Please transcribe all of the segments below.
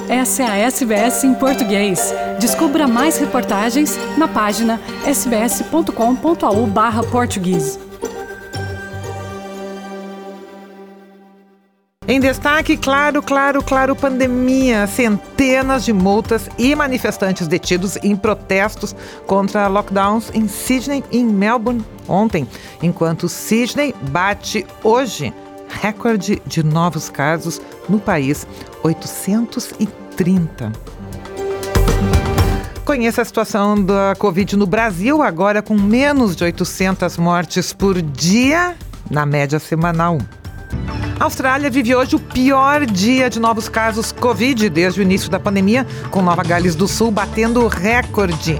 Essa é a SBS em português. Descubra mais reportagens na página sbs.com.au/português. Em destaque, claro, pandemia. Centenas de multas e manifestantes detidos em protestos contra lockdowns em Sydney e em Melbourne ontem, enquanto Sydney bate hoje recorde de novos casos no país, 830. Conheça a situação da Covid no Brasil, agora com menos de 800 mortes por dia, na média semanal. A Austrália vive hoje o pior dia de novos casos Covid desde o início da pandemia, com Nova Gales do Sul batendo recorde,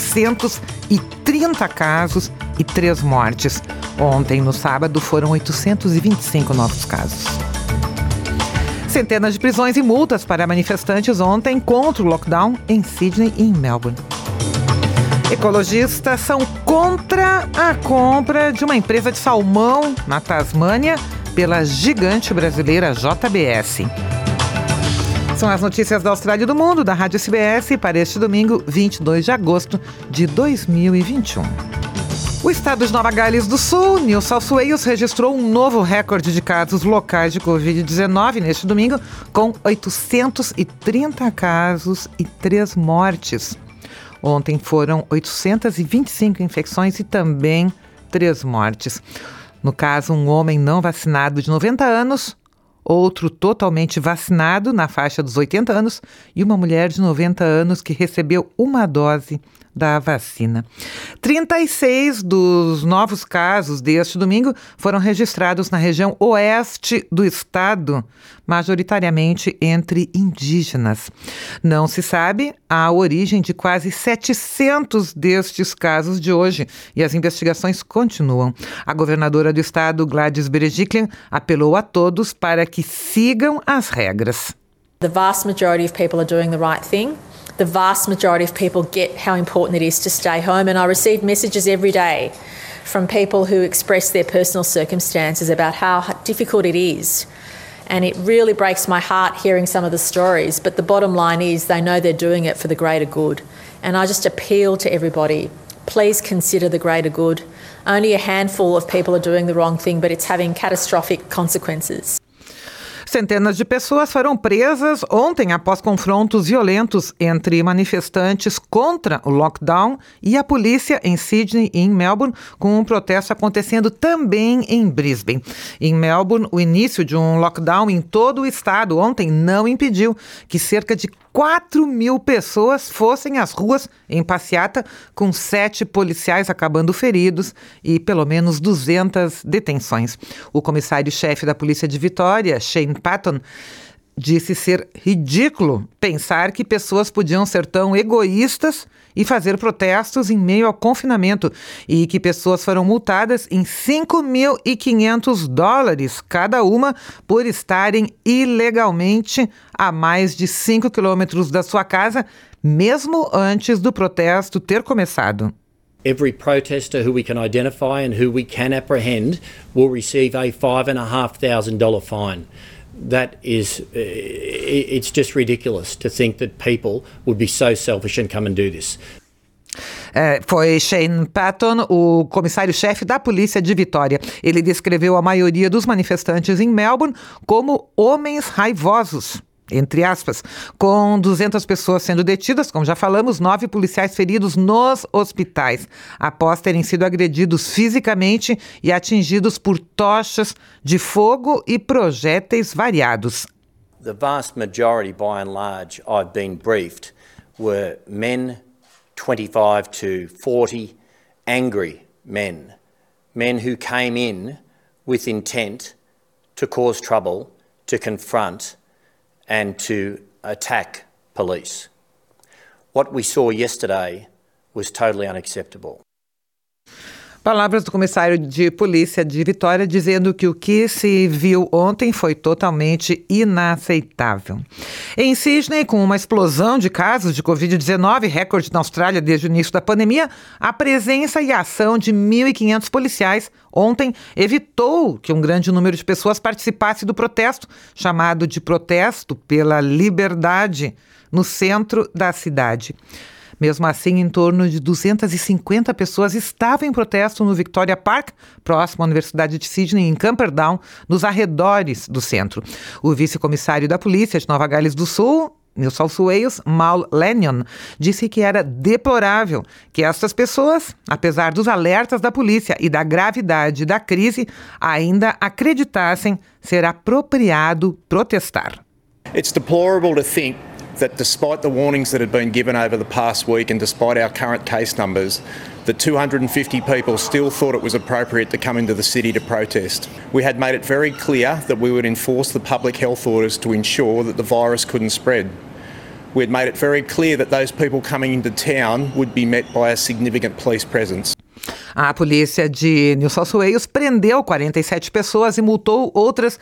830 casos e 3 mortes. Ontem, no sábado, foram 825 novos casos. Centenas de prisões e multas para manifestantes ontem contra o lockdown em Sydney e em Melbourne. Ecologistas são contra a compra de uma empresa de salmão na Tasmânia pela gigante brasileira JBS. São as notícias da Austrália e do mundo, da Rádio SBS, para este domingo, 22 de agosto de 2021. O estado de Nova Gales do Sul, New South Wales, registrou um novo recorde de casos locais de Covid-19 neste domingo, com 830 casos e 3 mortes. Ontem foram 825 infecções e também 3 mortes. No caso, um homem não vacinado de 90 anos, outro totalmente vacinado na faixa dos 80 anos e uma mulher de 90 anos que recebeu uma dose da vacina. 36 dos novos casos deste domingo foram registrados na região oeste do estado, majoritariamente entre indígenas. Não se sabe a origem de quase 700 destes casos de hoje e as investigações continuam. A governadora do estado, Gladys Berejiklian, apelou a todos para que sigam as regras. The vast majority of people are doing the right thing. The vast majority of people get how important it is to stay home, and I receive messages every day from people who express their personal circumstances about how difficult it is. And it really breaks my heart hearing some of the stories, but the bottom line is they know they're doing it for the greater good. And I just appeal to everybody, please consider the greater good. Only a handful of people are doing the wrong thing, but it's having catastrophic consequences. Centenas de pessoas foram presas ontem após confrontos violentos entre manifestantes contra o lockdown e a polícia em Sydney e em Melbourne, com um protesto acontecendo também em Brisbane. Em Melbourne, o início de um lockdown em todo o estado ontem não impediu que cerca de 4.000 pessoas fossem às ruas em passeata, com 7 policiais acabando feridos e pelo menos 200 detenções. O comissário-chefe da Polícia de Vitória, Shane Patton, disse ser ridículo pensar que pessoas podiam ser tão egoístas e fazer protestos em meio ao confinamento e que pessoas foram multadas em $5.500 cada uma por estarem ilegalmente a mais de 5 quilômetros da sua casa, mesmo antes do protesto ter começado. Every protester who we can identify and who we can apprehend will receive a $5,500 fine. That is, it's just ridiculous to think that people would be so selfish and come and do this. Foi Shane Patton, o comissário-chefe da Polícia de Vitória. Ele descreveu a maioria dos manifestantes em Melbourne como homens raivosos, entre aspas, com 200 pessoas sendo detidas, como já falamos, 9 policiais feridos nos hospitais, após terem sido agredidos fisicamente e atingidos por tochas de fogo e projéteis variados. The vast majority, by and large, I've been briefed, were men 25 to 40, angry men who came in with intent to cause trouble, to confront and to attack police. What we saw yesterday was totally unacceptable. Palavras do comissário de polícia de Vitória dizendo que o que se viu ontem foi totalmente inaceitável. Em Sydney, com uma explosão de casos de Covid-19, recorde na Austrália desde o início da pandemia, a presença e a ação de 1.500 policiais ontem evitou que um grande número de pessoas participasse do protesto, chamado de Protesto pela Liberdade, no centro da cidade. Mesmo assim, em torno de 250 pessoas estavam em protesto no Victoria Park, próximo à Universidade de Sydney, em Camperdown, nos arredores do centro. O vice-comissário da polícia de Nova Gales do Sul, New South Wales, Mal Lanyon, disse que era deplorável que estas pessoas, apesar dos alertas da polícia e da gravidade da crise, ainda acreditassem ser apropriado protestar. It's deplorable to think that despite the warnings that had been given over the past week and despite our current case numbers, that 250 people still thought it was appropriate to come into the city to protest. We had made it very clear that we would enforce the public health orders to ensure that the virus couldn't spread. We had made it very clear that those people coming into town would be met by a significant police presence. A polícia de New South Wales prendeu 47 pessoas e multou outras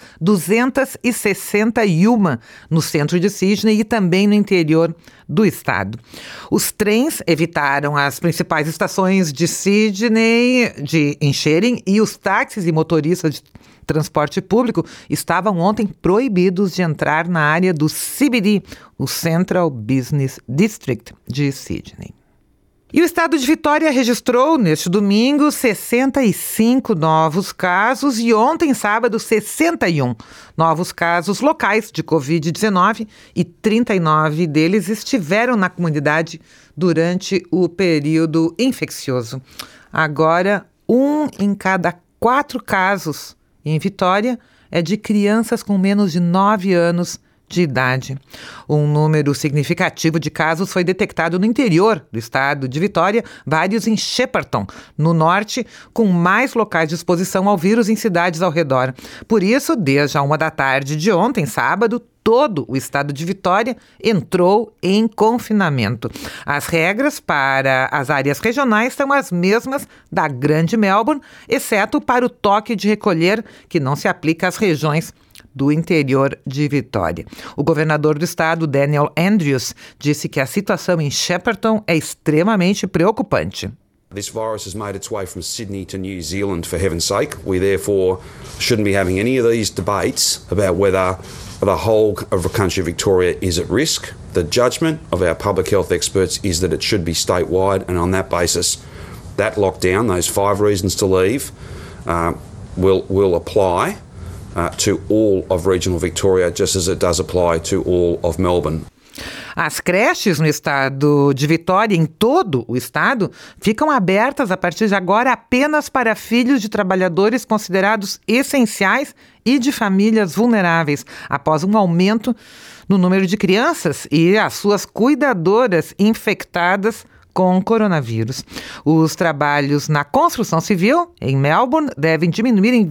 261 no centro de Sydney e também no interior do estado. Os trens evitaram as principais estações de Sydney de encherem e os táxis e motoristas de transporte público estavam ontem proibidos de entrar na área do CBD, o Central Business District de Sydney. E o estado de Vitória registrou, neste domingo, 65 novos casos e ontem, sábado, 61 novos casos locais de Covid-19 e 39 deles estiveram na comunidade durante o período infeccioso. Agora, 1 em cada 4 casos em Vitória é de crianças com menos de 9 anos de idade. Um número significativo de casos foi detectado no interior do estado de Vitória, vários em Shepparton, no norte, com mais locais de exposição ao vírus em cidades ao redor. Por isso, desde a 1 da tarde de ontem, sábado, todo o estado de Vitória entrou em confinamento. As regras para as áreas regionais são as mesmas da Grande Melbourne, exceto para o toque de recolher, que não se aplica às regiões do interior de Vitória. O governador do estado, Daniel Andrews, disse que a situação em Shepparton é extremamente preocupante. This virus has made its way from Sydney to New Zealand, for heaven's sake. We therefore shouldn't be having any of these debates about whether the whole of the country of Victoria is at risk. The judgment of our public health experts is that it should be statewide, and on that basis, that lockdown, those 5 reasons to leave, will apply to all of regional Victoria, just as it does apply to all of Melbourne. As creches no estado de Vitória, em todo o estado, ficam abertas a partir de agora apenas para filhos de trabalhadores considerados essenciais e de famílias vulneráveis, após um aumento no número de crianças e as suas cuidadoras infectadas com coronavírus. Os trabalhos na construção civil em Melbourne devem diminuir em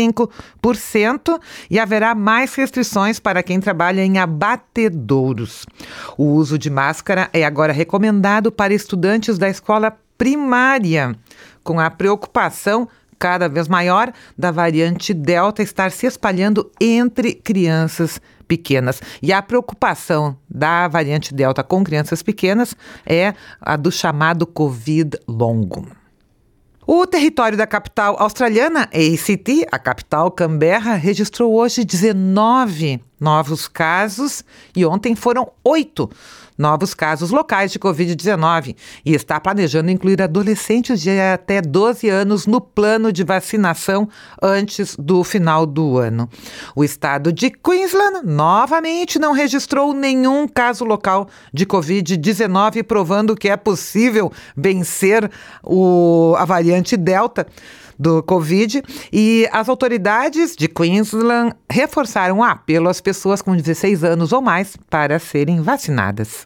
25% e haverá mais restrições para quem trabalha em abatedouros. O uso de máscara é agora recomendado para estudantes da escola primária, com a preocupação cada vez maior da variante Delta estar se espalhando entre crianças pequenas. E a preocupação da variante Delta com crianças pequenas é a do chamado Covid longo. O território da capital australiana, ACT, a capital Canberra, registrou hoje 19 novos casos e ontem foram 8 novos casos locais de Covid-19 e está planejando incluir adolescentes de até 12 anos no plano de vacinação antes do final do ano. O estado de Queensland novamente não registrou nenhum caso local de Covid-19, provando que é possível vencer a variante Delta do Covid, e as autoridades de Queensland reforçaram o apelo às pessoas com 16 anos ou mais para serem vacinadas.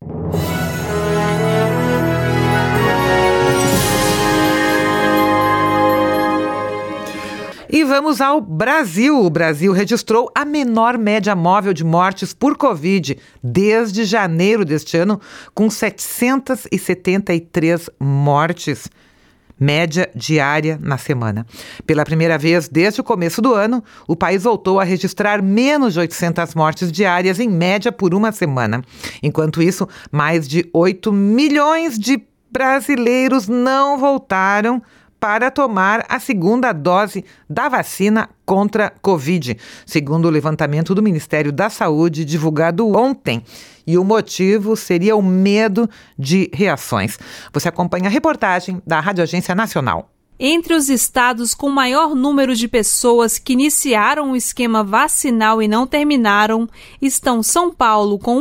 E vamos ao Brasil. O Brasil registrou a menor média móvel de mortes por Covid desde janeiro deste ano, com 773 mortes. média diária na semana. Pela primeira vez desde o começo do ano, o país voltou a registrar menos de 800 mortes diárias, em média, por uma semana. Enquanto isso, mais de 8 milhões de brasileiros não voltaram para tomar a segunda dose da vacina contra Covid, segundo o levantamento do Ministério da Saúde divulgado ontem. E o motivo seria o medo de reações. Você acompanha a reportagem da Rádio Agência Nacional. Entre os estados com maior número de pessoas que iniciaram o esquema vacinal e não terminaram estão São Paulo com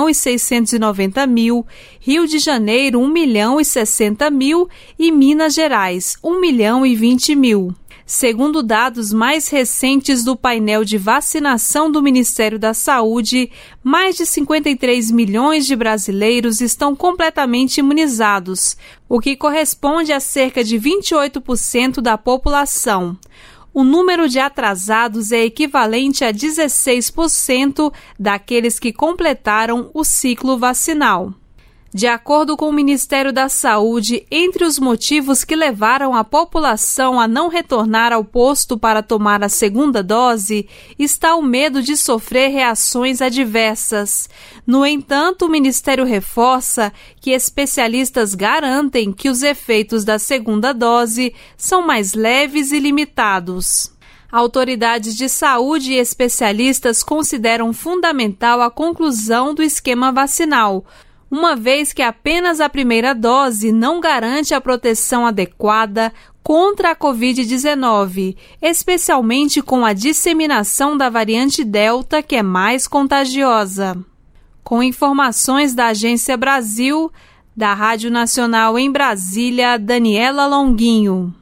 1.690.000, Rio de Janeiro 1.060.000 e Minas Gerais 1.020.000. Segundo dados mais recentes do painel de vacinação do Ministério da Saúde, mais de 53 milhões de brasileiros estão completamente imunizados, o que corresponde a cerca de 28% da população. O número de atrasados é equivalente a 16% daqueles que completaram o ciclo vacinal. De acordo com o Ministério da Saúde, entre os motivos que levaram a população a não retornar ao posto para tomar a segunda dose está o medo de sofrer reações adversas. No entanto, o Ministério reforça que especialistas garantem que os efeitos da segunda dose são mais leves e limitados. Autoridades de saúde e especialistas consideram fundamental a conclusão do esquema vacinal, uma vez que apenas a primeira dose não garante a proteção adequada contra a Covid-19, especialmente com a disseminação da variante Delta, que é mais contagiosa. Com informações da Agência Brasil, da Rádio Nacional em Brasília, Daniela Longuinho.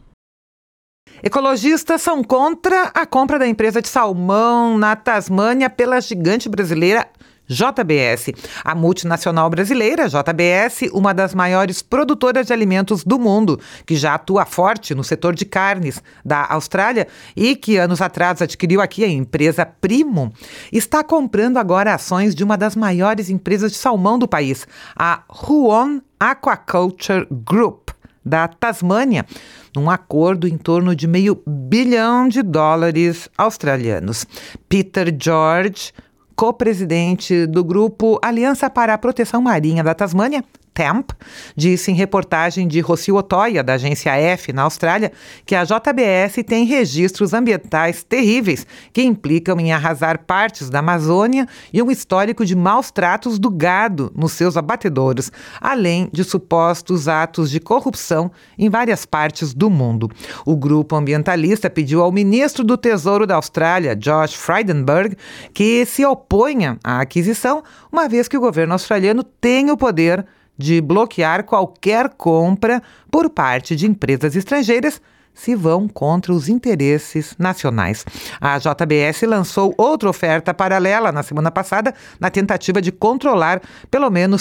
Ecologistas são contra a compra da empresa de salmão na Tasmânia pela gigante brasileira JBS. A multinacional brasileira, JBS, uma das maiores produtoras de alimentos do mundo, que já atua forte no setor de carnes da Austrália e que anos atrás adquiriu aqui a empresa Primo, está comprando agora ações de uma das maiores empresas de salmão do país, a Huon Aquaculture Group, da Tasmânia, num acordo em torno de $500 milhão australianos. Peter George, co-presidente do grupo Aliança para a Proteção Marinha da Tasmânia, TAMP, disse em reportagem de Rocio Otoia, da agência F, na Austrália, que a JBS tem registros ambientais terríveis que implicam em arrasar partes da Amazônia e um histórico de maus tratos do gado nos seus abatedouros, além de supostos atos de corrupção em várias partes do mundo. O grupo ambientalista pediu ao ministro do Tesouro da Austrália, Josh Frydenberg, que se oponha à aquisição, uma vez que o governo australiano tem o poder de bloquear qualquer compra por parte de empresas estrangeiras se vão contra os interesses nacionais. A JBS lançou outra oferta paralela na semana passada na tentativa de controlar pelo menos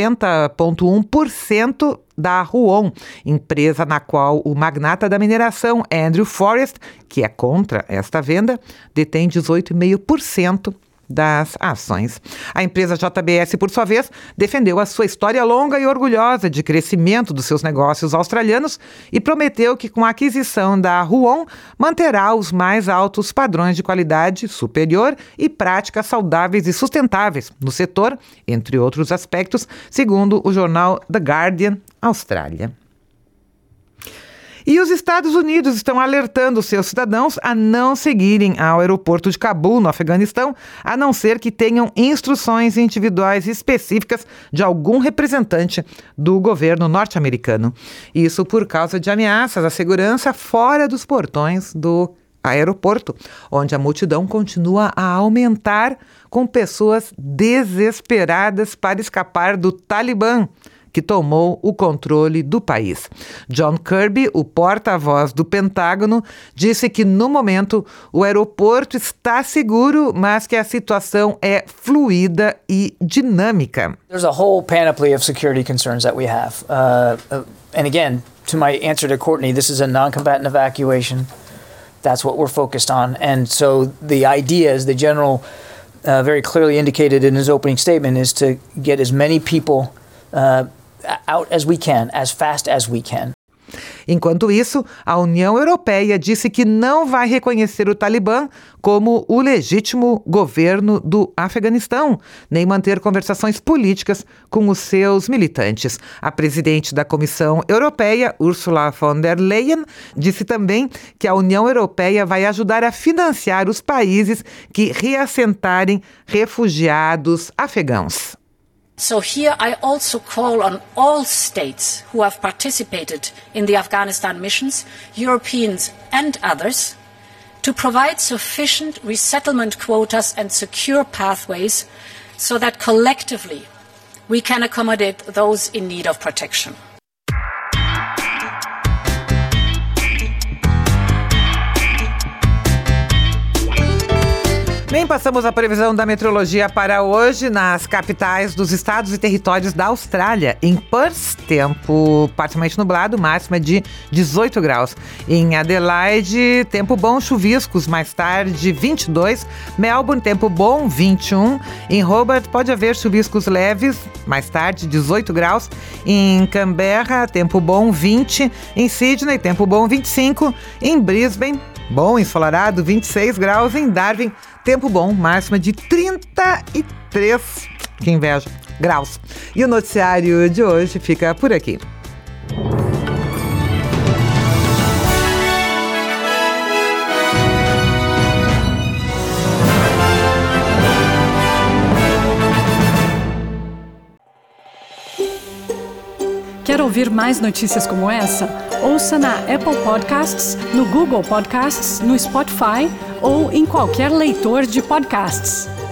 50,1% da Huon, empresa na qual o magnata da mineração Andrew Forrest, que é contra esta venda, detém 18,5% das ações. A empresa JBS, por sua vez, defendeu a sua história longa e orgulhosa de crescimento dos seus negócios australianos e prometeu que, com a aquisição da Huon, manterá os mais altos padrões de qualidade superior e práticas saudáveis e sustentáveis no setor, entre outros aspectos, segundo o jornal The Guardian, Austrália. E os Estados Unidos estão alertando seus cidadãos a não seguirem ao aeroporto de Cabul, no Afeganistão, a não ser que tenham instruções individuais específicas de algum representante do governo norte-americano. Isso por causa de ameaças à segurança fora dos portões do aeroporto, onde a multidão continua a aumentar com pessoas desesperadas para escapar do Talibã, que tomou o controle do país. John Kirby, o porta-voz do Pentágono, disse que, no momento, o aeroporto está seguro, mas que a situação é fluida e dinâmica. There's a whole panoply of security concerns that we have. And again, to my answer to Courtney, this is a non-combatant evacuation. That's what we're focused on. And so the idea, as the general very clearly indicated in his opening statement, is to get as many people out as we can, as fast as we can. Enquanto isso, a União Europeia disse que não vai reconhecer o Talibã como o legítimo governo do Afeganistão, nem manter conversações políticas com os seus militantes. A presidente da Comissão Europeia, Ursula von der Leyen, disse também que a União Europeia vai ajudar a financiar os países que reassentarem refugiados afegãos. So here I also call on all states who have participated in the Afghanistan missions, Europeans and others, to provide sufficient resettlement quotas and secure pathways so that collectively we can accommodate those in need of protection. Bem, passamos a previsão da meteorologia para hoje nas capitais dos estados e territórios da Austrália. Em Perth, tempo parcialmente nublado, máxima de 18 graus. Em Adelaide, tempo bom, chuviscos, mais tarde 22. Melbourne, tempo bom, 21. Em Hobart, pode haver chuviscos leves, mais tarde 18 graus. Em Canberra, tempo bom, 20. Em Sydney, tempo bom, 25. Em Brisbane, bom, ensolarado, 26 graus. Em Darwin, tempo bom, máxima de 33, que inveja, graus. E o noticiário de hoje fica por aqui. Quer ouvir mais notícias como essa? Ouça na Apple Podcasts, no Google Podcasts, no Spotify ou em qualquer leitor de podcasts.